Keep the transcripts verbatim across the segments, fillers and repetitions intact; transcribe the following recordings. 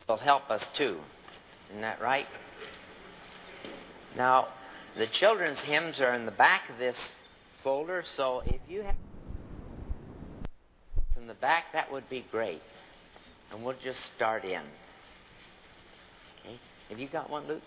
will help us too. Isn't that right? Now, the children's hymns are in the back of this folder, so if you have from the back, that would be great. And we'll just start in. Okay. Have you got one, Luke?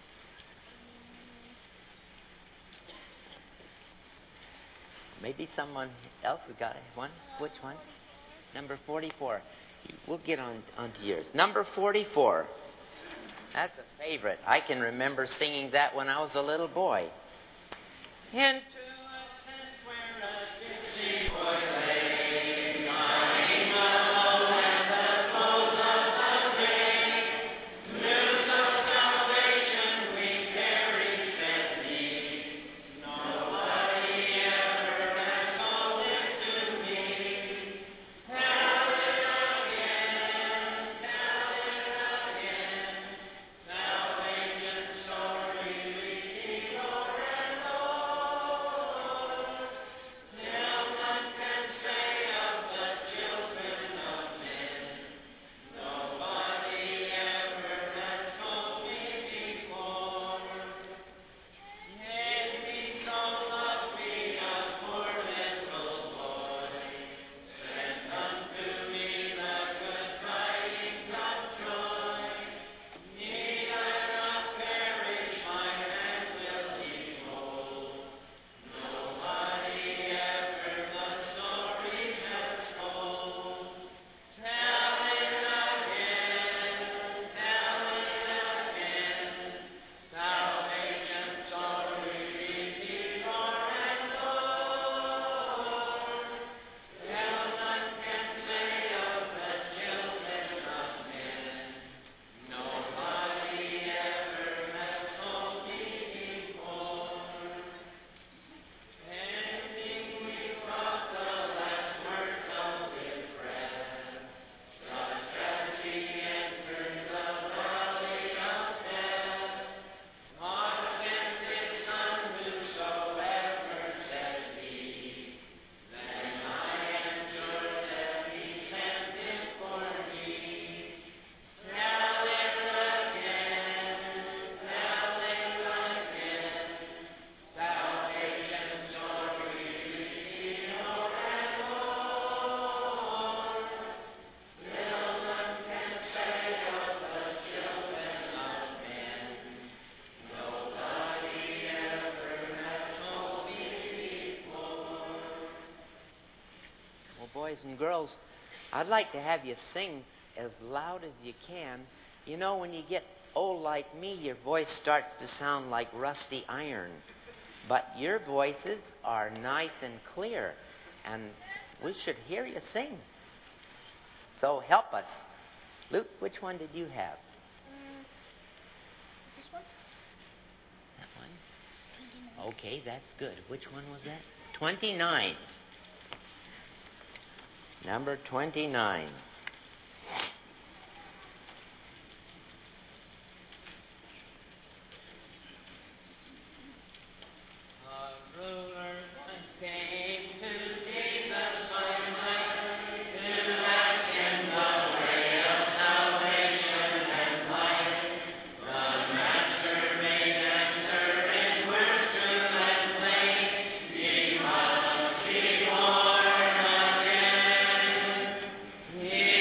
Maybe someone else has got one. Which one? Number forty-four. We'll get on onto yours. Number forty-four. That's a favorite. I can remember singing that when I was a little boy. Into a tent where a gypsy boy lay, lying low at the close of the day. News of salvation we carried set me. Nobody ever has told it to me. Tell it again, tell it again. Salvation story we Lord and Lord. Till none can say of the children of men. Nobody ever has told me before. Yet he so loved me, a poor little boy. Sent unto me the good tidings of joy. Me I not perish, my hand will behold. Nobody ever the story has told. Tell it again, tell it again. Salvation story we Lord and Lord. Till none can say of the children of men. Nobody ever has told me before. Ending we brought the last words of his breath. Just as he entered the valley of death. God sent his Son, whosoever said me. Then I am sure that he sent him for me. Tell it again, tell it again. Salvation story we Lord and Lord. Till none can say of the children of men. Nobody ever has told me before. Well, boys and girls, I'd like to have you sing as loud as you can. You know, when you get old like me, your voice starts to sound like rusty iron. But your voices are nice and clear, and we should hear you sing. So help us. Luke, which one did you have? This one? That one? Okay, that's good. Which one was that? twenty-nine. Number twenty-nine. A ruler came to Jesus by night to ask him the way of salvation and life. The master made answer in words true and plain. Ye must be born again. He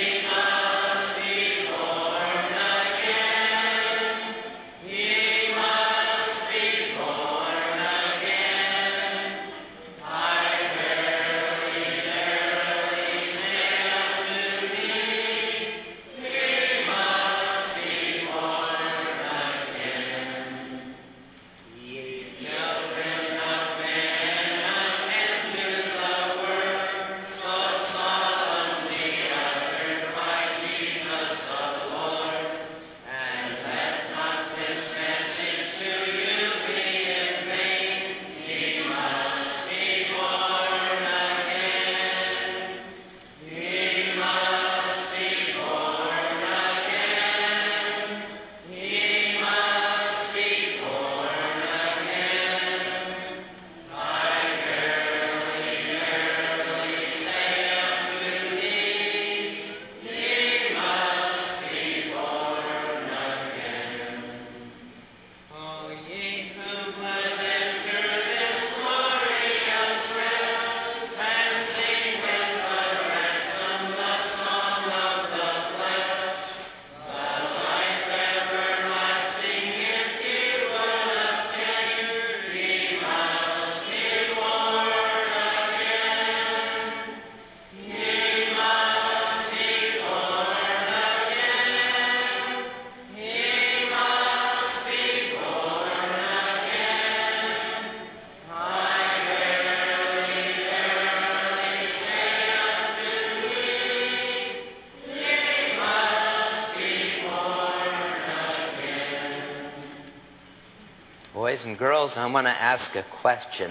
boys and girls, I want to ask a question.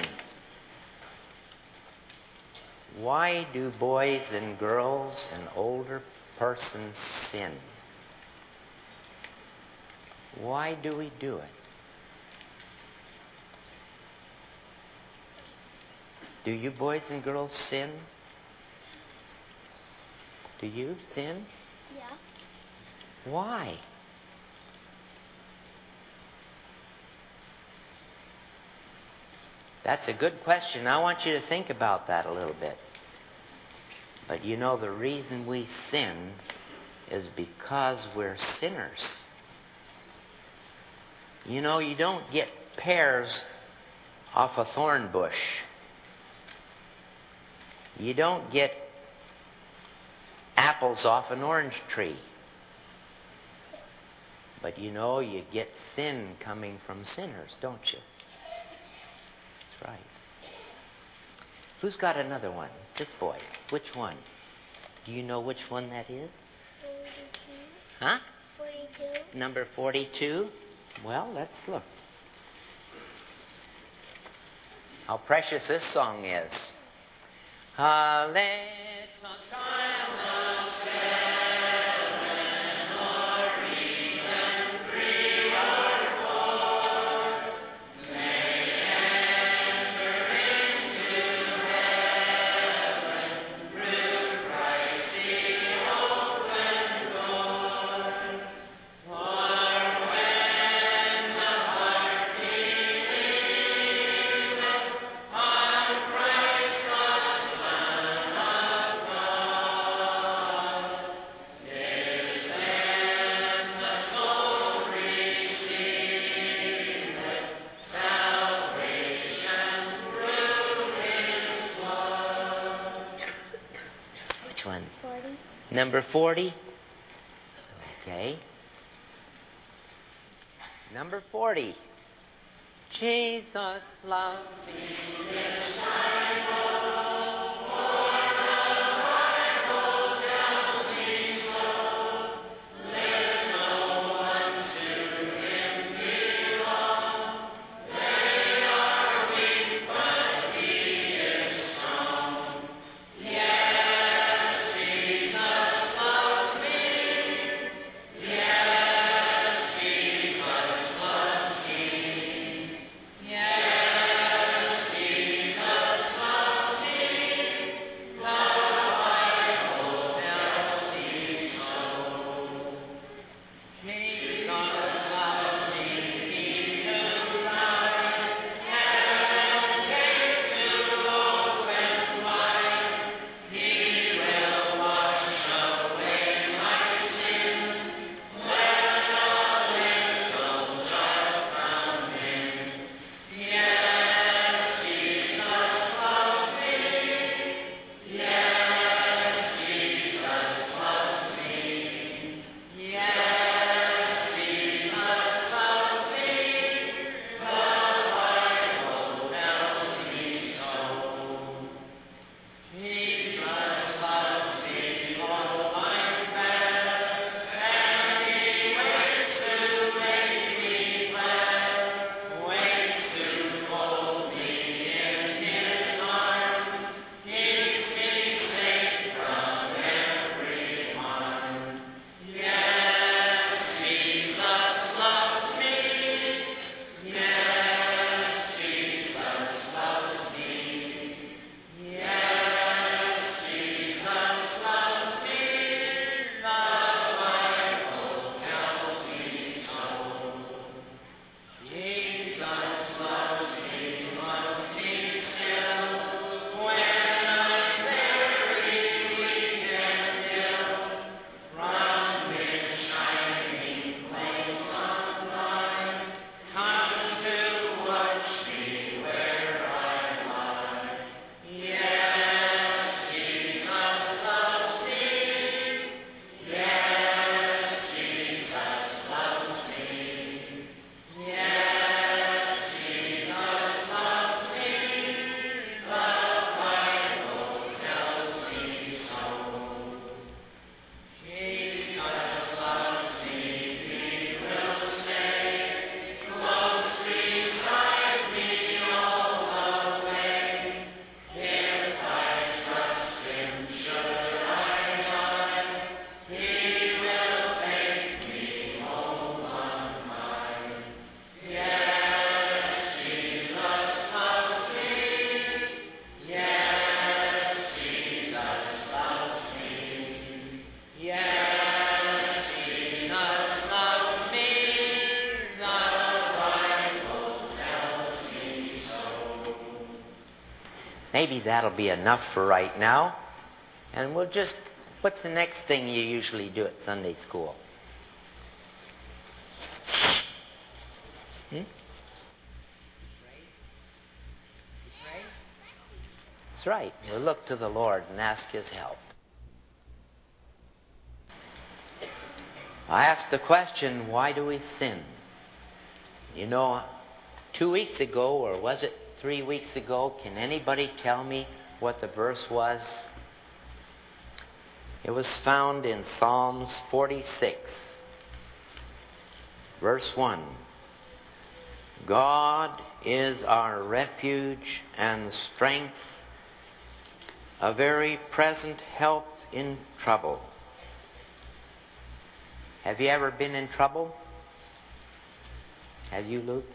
Why do boys and girls and older persons sin? Why do we do it? Do you boys and girls sin? Do you sin? Yeah. Why? That's a good question. I want you to think about that a little bit. But you know, the reason we sin is because we're sinners. You know, you don't get pears off a thorn bush. You don't get apples off an orange tree. But you know, you get sin coming from sinners, don't you? That's right. Who's got another one? This boy. Which one? Do you know which one that is? forty-two. Huh? forty-two. Number forty-two? Well, let's look. How precious this song is. A little child of seven or even three or four may enter into heaven through Christ the open door. For when the heart believeth on Christ the Son of God, is then the soul receiveth salvation through His blood. Which one? forty. Number forty? Okay. Number forty. Jesus loves me. Yes, Jesus maybe that'll be enough for right now. And we'll just, what's the next thing you usually do at Sunday school? Hmm? That's right. We'll look to the Lord and ask His help. I asked the question, why do we sin? You know, two weeks ago, or was it three weeks ago, can anybody tell me what the verse was? It was found in Psalms forty-six, verse one. God is our refuge and strength, a very present help in trouble. Have you ever been in trouble? Have you, Luke?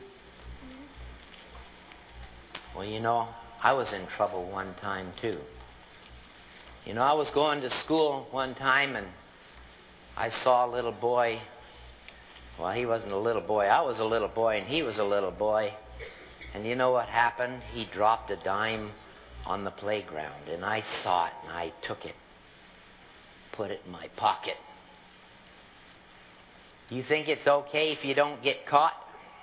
Well, you know, I was in trouble one time too. You know, I was going to school one time and I saw a little boy. Well, he wasn't a little boy. I was a little boy and he was a little boy. And you know what happened? He dropped a dime on the playground and I saw it and I took it, put it in my pocket. Do you think it's okay if you don't get caught?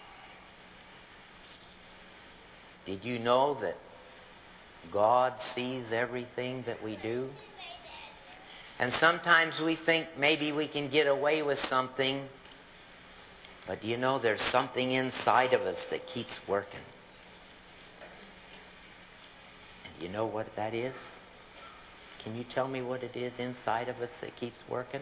Did you know that God sees everything that we do? And sometimes we think maybe we can get away with something, but do you know there's something inside of us that keeps working? And you know what that is? Can you tell me what it is inside of us that keeps working?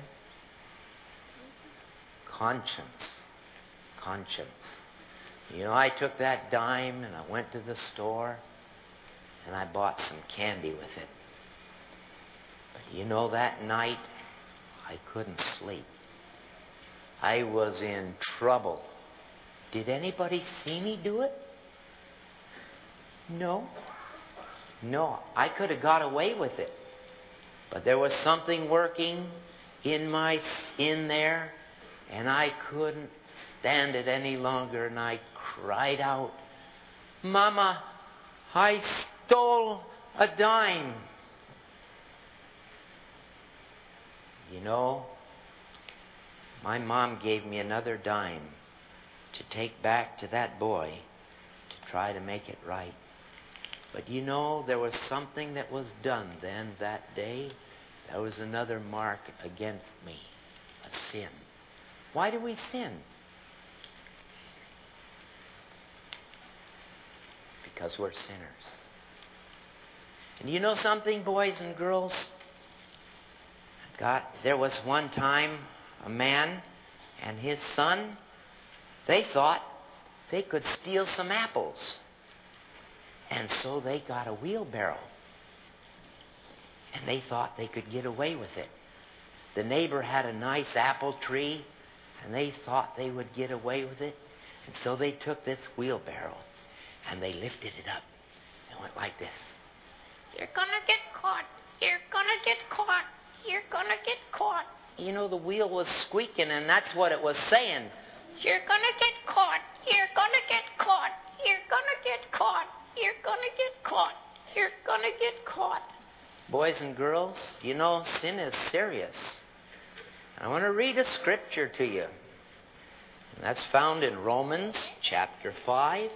Conscience. Conscience. You know, I took that dime and I went to the store and I bought some candy with it. But you know, that night I couldn't sleep. I was in trouble. Did anybody see me do it? No. No, I could have got away with it. But there was something working in my in there, and I couldn't stand it any longer, and I cried out, "Mama, I stole a dime." You know, my mom gave me another dime to take back to that boy to try to make it right. But you know, there was something that was done then that day. There was another mark against me, a sin. Why do we sin? Because we're sinners. And you know something, boys and girls? God, there was one time a man and his son, they thought they could steal some apples. And so they got a wheelbarrow. And they thought they could get away with it. The neighbor had a nice apple tree, and they thought they would get away with it. And so they took this wheelbarrow, and they lifted it up. And went like this. "You're gonna get caught. You're gonna get caught. You're gonna get caught." You know, the wheel was squeaking, and that's what it was saying. "You're gonna get caught. You're gonna get caught. You're gonna get caught. You're gonna get caught. You're gonna get caught." Boys and girls, you know, sin is serious. I want to read a scripture to you. And that's found in Romans chapter five.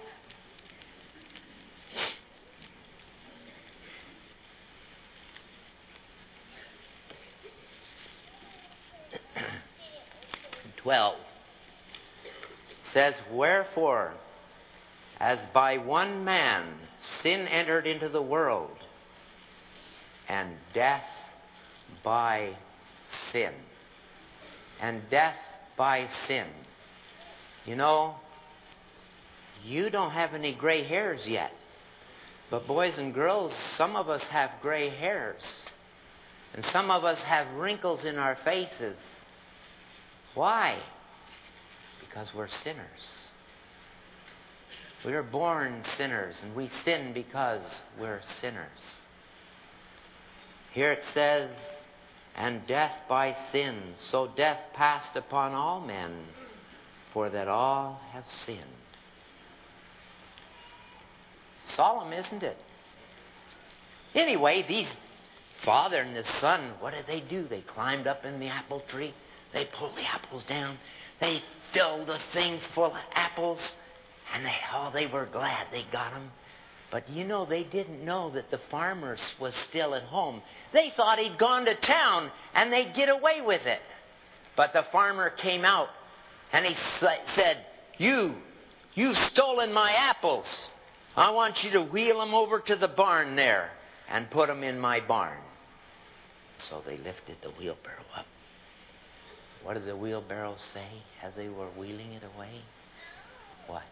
twelve. It says, "Wherefore, as by one man sin entered into the world, and death by sin." And death by sin. You know, you don't have any gray hairs yet. But boys and girls, some of us have gray hairs. And some of us have wrinkles in our faces. Why? Because we're sinners. We are born sinners, and we sin because we're sinners. Here it says, "And death by sin, so death passed upon all men, for that all have sinned." Solemn, isn't it? Anyway, these father and his son, what did they do? They climbed up in the apple tree. They pulled the apples down. They filled the thing full of apples. And they, oh, they were glad they got them. But you know, they didn't know that the farmer was still at home. They thought he'd gone to town and they'd get away with it. But the farmer came out and he said, You, you've stolen my apples. I want you to wheel them over to the barn there and put them in my barn. So they lifted the wheelbarrow up. What did the wheelbarrow say as they were wheeling it away? What?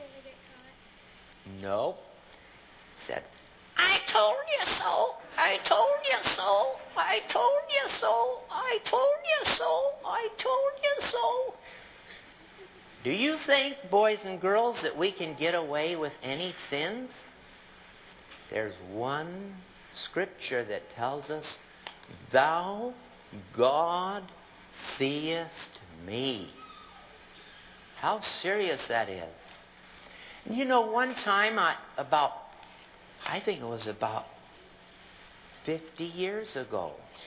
No. Said, I told you so. I told you so. I told you so. I told you so. I told you so. Do you think, boys and girls, that we can get away with any sins? There's one scripture that tells us, Thou, God, seest me. How serious that is. You know, one time, I, about, I think it was about fifty years ago,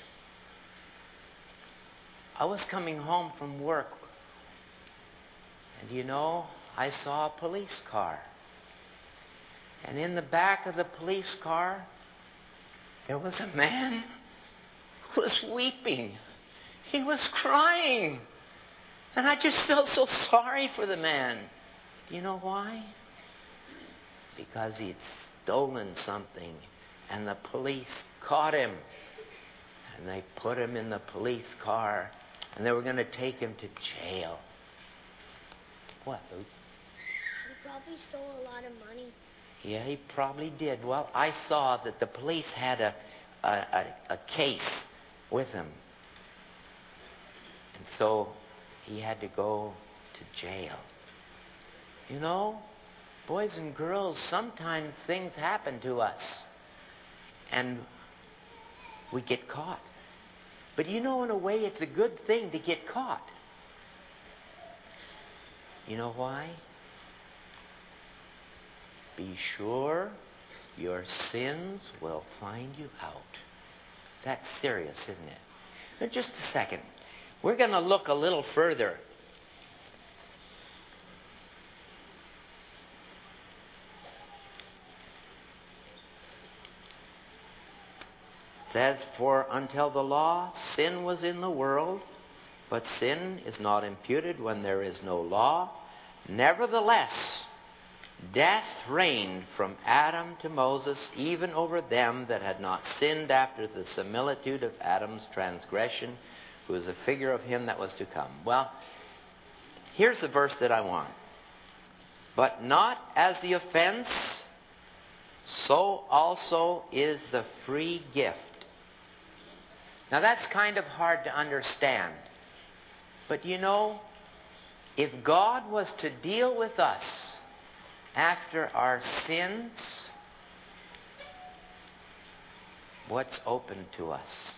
I was coming home from work. And you know, I saw a police car. And in the back of the police car, there was a man who was weeping. He was crying. And I just felt so sorry for the man. Do you know why? Because he'd stolen something. And the police caught him. And they put him in the police car. And they were going to take him to jail. What, Luke? He probably stole a lot of money. Yeah, he probably did. Well, I saw that the police had a, a, a, a case with him. And so he had to go to jail. You know, boys and girls, sometimes things happen to us. And we get caught. But you know, in a way, it's a good thing to get caught. You know why? Be sure your sins will find you out. That's serious, isn't it? Now, just a second. We're going to look a little further. It says, For until the law, sin was in the world, but sin is not imputed when there is no law. Nevertheless, death reigned from Adam to Moses, even over them that had not sinned after the similitude of Adam's transgression, who is a figure of him that was to come. Well, here's the verse that I want. But not as the offense, so also is the free gift. Now that's kind of hard to understand. But you know, if God was to deal with us after our sins, what's open to us?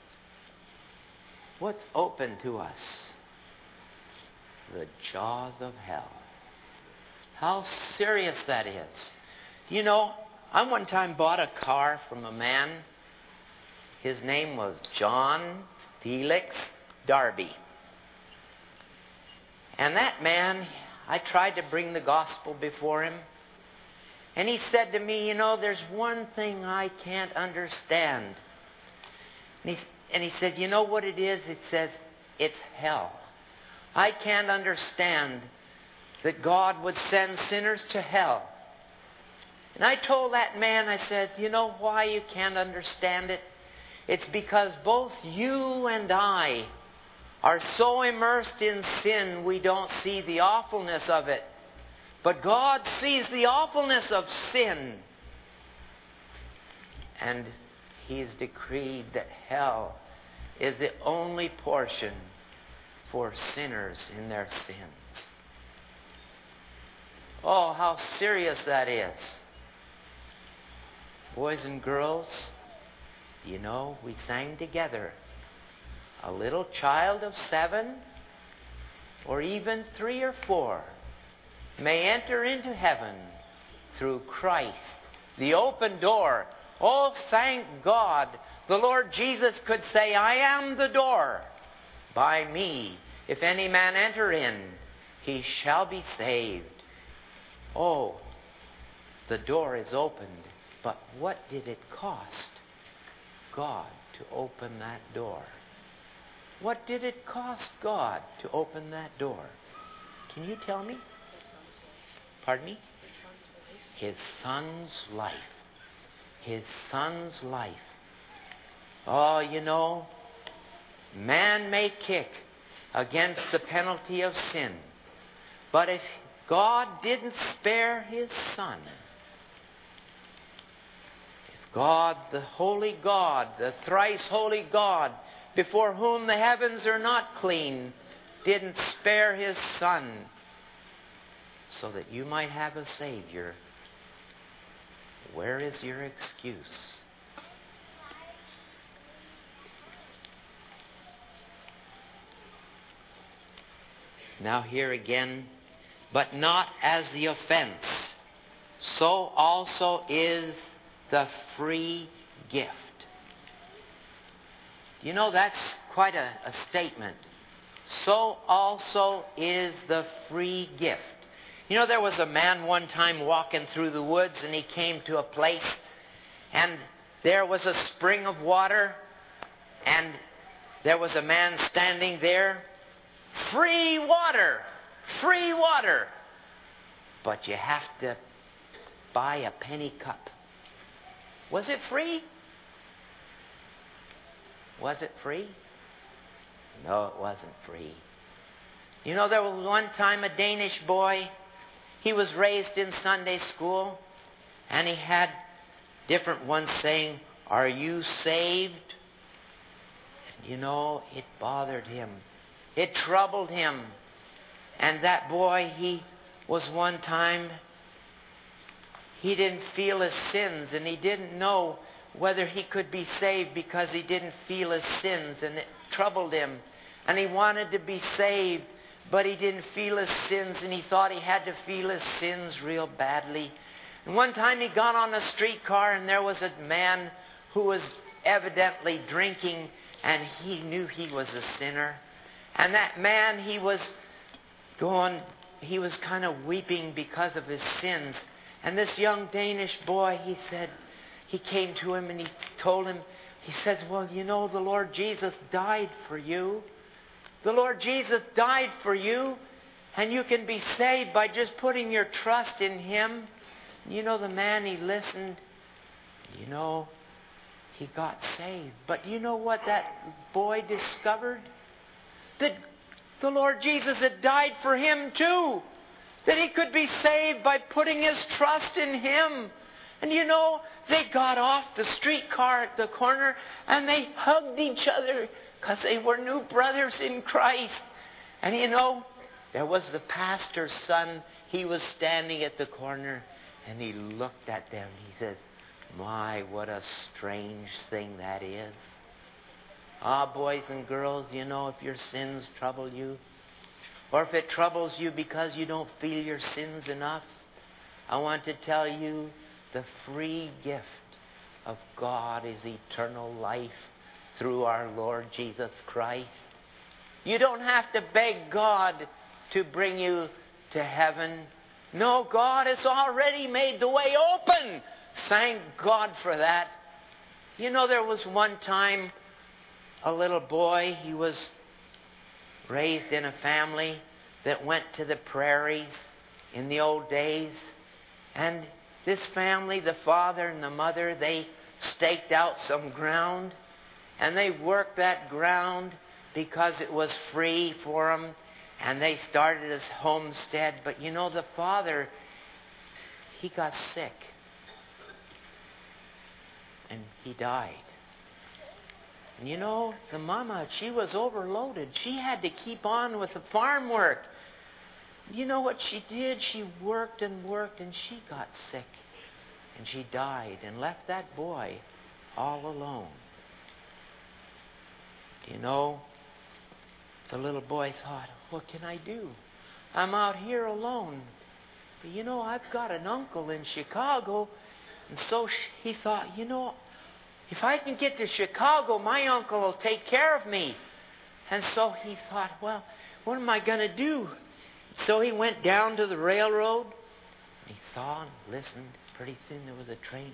What's open to us? The jaws of hell. How serious that is. You know, I one time bought a car from a man. His name was John Felix Darby. And that man, I tried to bring the gospel before him. And he said to me, you know, there's one thing I can't understand. And he, and he said, you know what it is? It says, it's hell. I can't understand that God would send sinners to hell. And I told that man, I said, you know why you can't understand it? It's because both you and I are so immersed in sin, we don't see the awfulness of it. But God sees the awfulness of sin. And He's decreed that hell is the only portion for sinners in their sins. Oh, how serious that is. Boys and girls, you know, we sang together. A little child of seven, or even three or four, may enter into heaven through Christ, the open door. Oh, thank God. The Lord Jesus could say, I am the door. By me, if any man enter in, he shall be saved. Oh, the door is opened. But what did it cost God to open that door? What did it cost God to open that door? Can you tell me? Pardon me? His son's life. His son's life. Oh, you know, man may kick against the penalty of sin. But if God didn't spare His Son, if God, the holy God, the thrice holy God, before whom the heavens are not clean, didn't spare His Son so that you might have a Savior, where is your excuse? Now here again, but not as the offense, so also is the free gift. You know, that's quite a, a statement. So also is the free gift. You know, there was a man one time walking through the woods, and he came to a place, and there was a spring of water, and there was a man standing there. Free water! Free water! But you have to buy a penny cup. Was it free? Was it free? No, it wasn't free. You know, there was one time a Danish boy. He was raised in Sunday school, and he had different ones saying, "Are you saved?" And you know, it bothered him. It troubled him. And that boy, he was one time, he didn't feel his sins, and he didn't know whether he could be saved because he didn't feel his sins, and it troubled him. And he wanted to be saved, but he didn't feel his sins, and he thought he had to feel his sins real badly. And one time he got on a streetcar, and there was a man who was evidently drinking, and he knew he was a sinner. And that man, he was going, he was kind of weeping because of his sins. And this young Danish boy, he said, he came to him and he told him, he says, "Well, you know, the Lord Jesus died for you. The Lord Jesus died for you, and you can be saved by just putting your trust in Him." You know, the man, he listened. You know, he got saved. But you know what that boy discovered? That the Lord Jesus had died for him too. That he could be saved by putting his trust in Him. And you know, they got off the streetcar at the corner and they hugged each other because they were new brothers in Christ. And you know, there was the pastor's son. He was standing at the corner and he looked at them. He says, "My, what a strange thing that is." Ah, boys and girls, you know, if your sins trouble you, or if it troubles you because you don't feel your sins enough, I want to tell you the free gift of God is eternal life through our Lord Jesus Christ. You don't have to beg God to bring you to heaven. No, God has already made the way open. Thank God for that. You know, there was one time a little boy, he was raised in a family that went to the prairies in the old days. And this family, the father and the mother, they staked out some ground. And they worked that ground because it was free for them. And they started his homestead. But you know, the father, he got sick. And he died. And you know, the mama, she was overloaded. She had to keep on with the farm work. You know what she did? She worked and worked and she got sick. And she died and left that boy all alone. You know, the little boy thought, what can I do? I'm out here alone. But you know, I've got an uncle in Chicago, And so he thought, you know, if I can get to Chicago, my uncle will take care of me. And so he thought, well, what am I going to do? So he went down to the railroad. And he saw and listened. Pretty soon there was a train.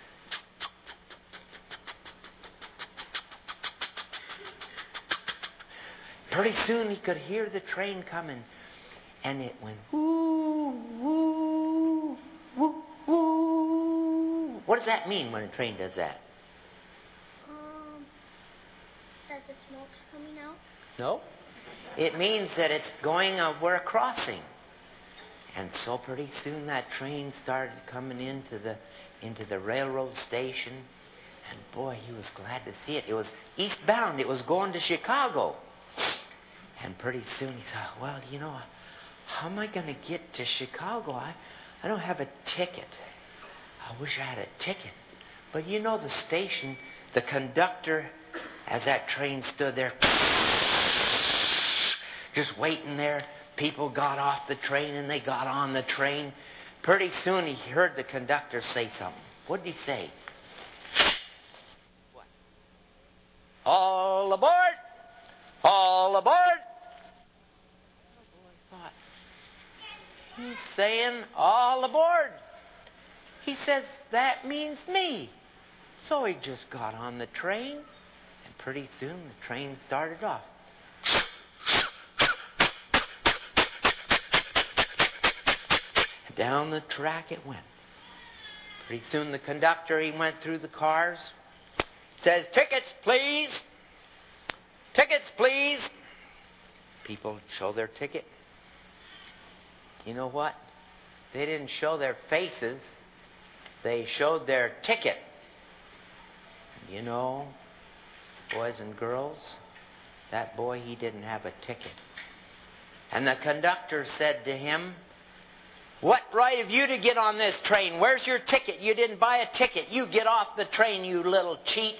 Pretty soon he could hear the train coming. And it went, woo, woo, woo, woo. What does that mean when a train does that? Um, that the smoke's coming out? No. It means that it's going over a crossing. And so pretty soon that train started coming into the into the railroad station. And boy, he was glad to see it. It was eastbound. It was going to Chicago. And pretty soon he thought, well, you know, how am I going to get to Chicago? I, I don't have a ticket. I wish I had a ticket. But you know the station, the conductor, as that train stood there, just waiting there, people got off the train and they got on the train. Pretty soon he heard the conductor say something. What did he say? What? All aboard! All aboard! Oh boy, thought, he's saying all aboard. He says, that means me. So he just got on the train, and pretty soon the train started off. Down the track it went. Pretty soon the conductor, he went through the cars. Says, tickets, please. Tickets, please. People show their ticket. You know what? They didn't show their faces. They showed their ticket. You know, boys and girls, that boy, he didn't have a ticket. And the conductor said to him, what right have you to get on this train? Where's your ticket? You didn't buy a ticket. You get off the train, you little cheat.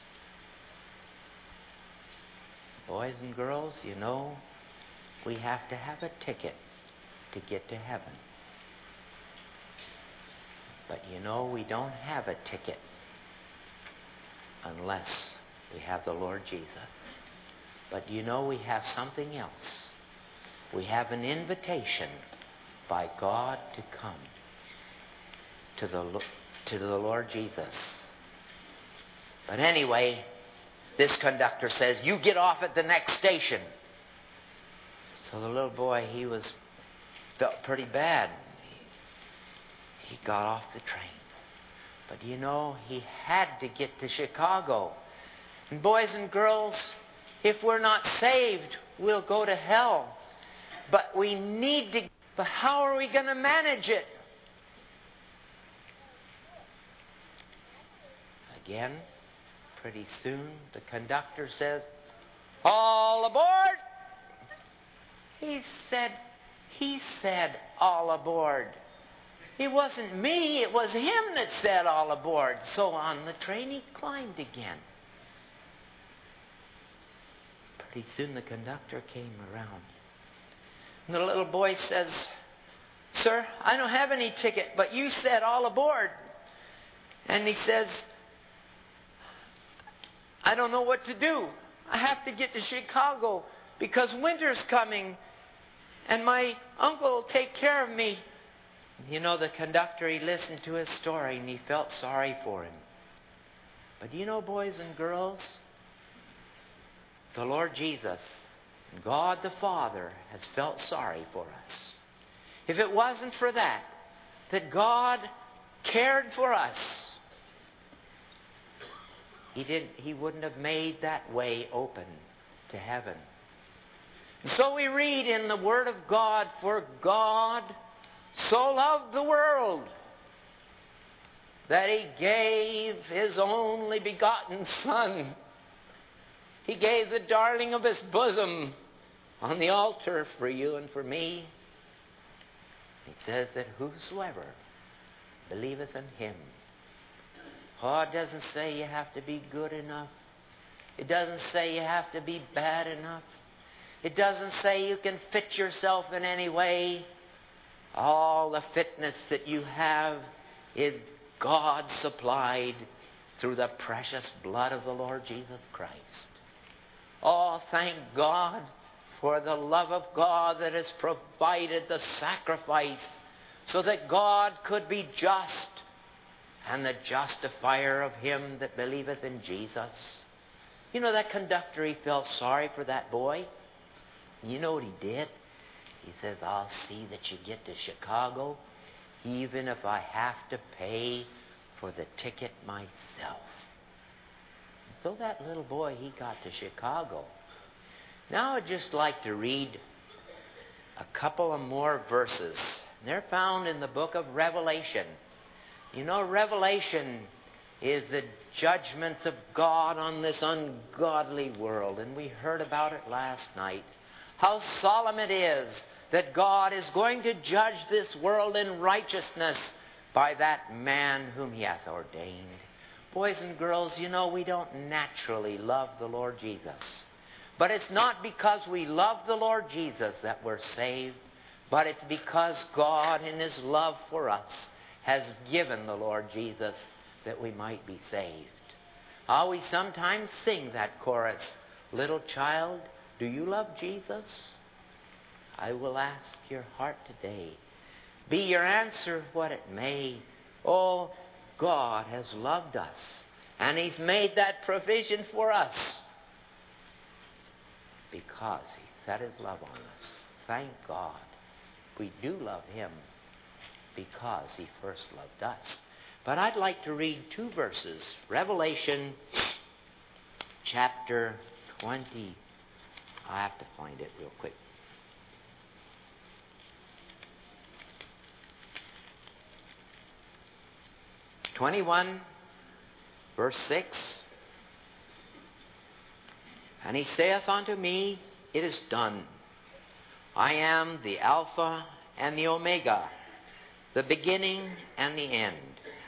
Boys and girls, you know, we have to have a ticket to get to heaven. But you know, we don't have a ticket unless we have the Lord Jesus. But you know, we have something else. We have an invitation by God to come to the, to the Lord Jesus. But anyway, this conductor says, you get off at the next station. So the little boy, he was felt pretty bad. He, he got off the train. But you know, he had to get to Chicago. And boys and girls, if we're not saved, we'll go to hell. But we need to... But how are we going to manage it? Again, pretty soon, the conductor says, all aboard! He said, he said, all aboard. It wasn't me, it was him that said all aboard. So on the train, he climbed again. Pretty soon, the conductor came around. And the little boy says, sir, I don't have any ticket, but you said all aboard. And he says, I don't know what to do. I have to get to Chicago because winter's coming and my uncle will take care of me. You know, the conductor, he listened to his story and he felt sorry for him. But you know, boys and girls, the Lord Jesus, God the Father, has felt sorry for us. If it wasn't for that, that God cared for us, He didn't, He wouldn't have made that way open to heaven. And so we read in the Word of God, for God so loved the world that He gave His only begotten Son. He gave the darling of His bosom on the altar for you and for me. He says that whosoever believeth in Him. Oh, it doesn't say you have to be good enough. It doesn't say you have to be bad enough. It doesn't say you can fit yourself in any way. All the fitness that you have is God supplied through the precious blood of the Lord Jesus Christ. Oh, thank God for the love of God that has provided the sacrifice so that God could be just and the justifier of him that believeth in Jesus. You know, that conductor, he felt sorry for that boy. You know what he did? He says, I'll see that you get to Chicago, even if I have to pay for the ticket myself. So that little boy, he got to Chicago. Now I'd just like to read a couple of more verses. They're found in the book of Revelation. You know, Revelation is the judgments of God on this ungodly world. And we heard about it last night. How solemn it is that God is going to judge this world in righteousness by that man whom he hath ordained. Boys and girls, you know, we don't naturally love the Lord Jesus. But it's not because we love the Lord Jesus that we're saved, but it's because God in his love for us has given the Lord Jesus that we might be saved. Ah, we sometimes sing that chorus, little child, do you love Jesus? I will ask your heart today. Be your answer what it may. Oh, God has loved us, and he's made that provision for us because he set his love on us. Thank God. We do love him because he first loved us. But I'd like to read two verses. Revelation chapter twenty. I have to find it real quick. twenty-one, verse six. And he saith unto me, it is done. I am the Alpha and the Omega, the beginning and the end.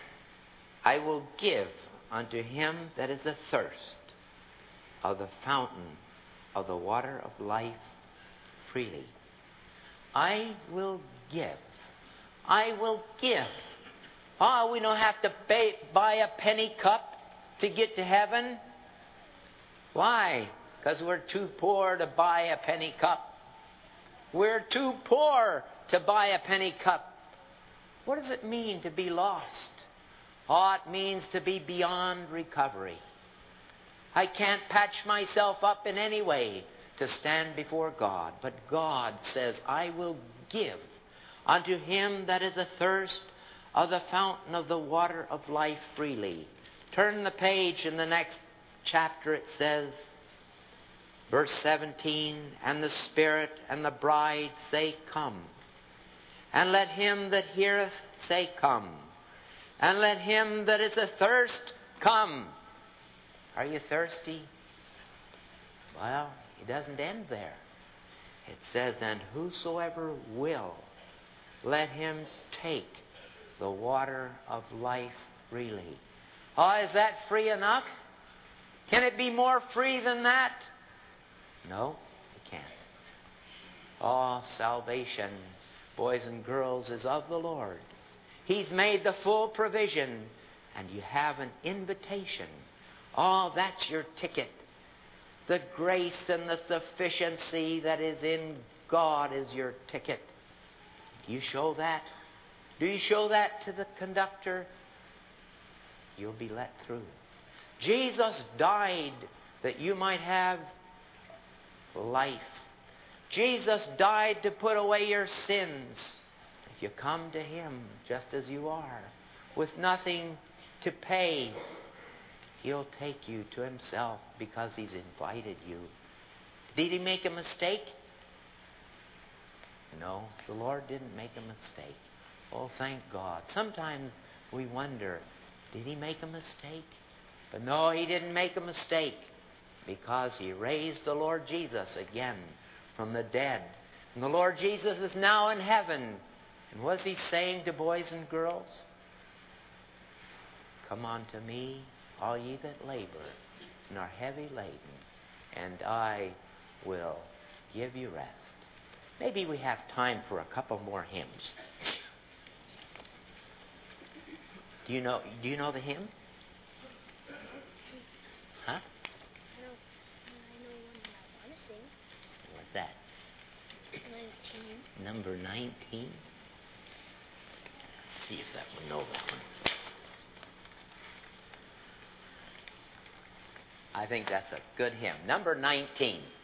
I will give unto him that is athirst of the fountain of the water of life freely. I will give. I will give. Oh, we don't have to pay, buy a penny cup to get to heaven. Why? Because we're too poor to buy a penny cup. We're too poor to buy a penny cup. What does it mean to be lost? Oh, it means to be beyond recovery. I can't patch myself up in any way to stand before God. But God says, I will give unto him that is athirst of the fountain of the water of life freely. Turn the page in the next chapter. It says, verse seventeen, and the Spirit and the bride say, come. And let him that heareth say, come. And let him that is athirst come. Are you thirsty? Well, it doesn't end there. It says, and whosoever will, let him take the water of life freely. Oh, is that free enough? Can it be more free than that? No, it can't. Oh, salvation, boys and girls, is of the Lord. He's made the full provision, and you have an invitation. Oh, that's your ticket. The grace and the sufficiency that is in God is your ticket. Do you show that? Do you show that to the conductor? You'll be let through. Jesus died that you might have life. Jesus died to put away your sins. If you come to him just as you are, with nothing to pay, he'll take you to himself because he's invited you. Did he make a mistake? No, the Lord didn't make a mistake. Oh, thank God. Sometimes we wonder, did he make a mistake? But no, he didn't make a mistake, because he raised the Lord Jesus again from the dead. And the Lord Jesus is now in heaven. And what's he saying to boys and girls? Come unto me, all ye that labor and are heavy laden, and I will give you rest. Maybe we have time for a couple more hymns. Do you know? Do you know the hymn? Huh? I know, I know one that I want to sing. What's that? nineteen. Number nineteen. Let's see if that one know that one. I think that's a good hymn. Number nineteen.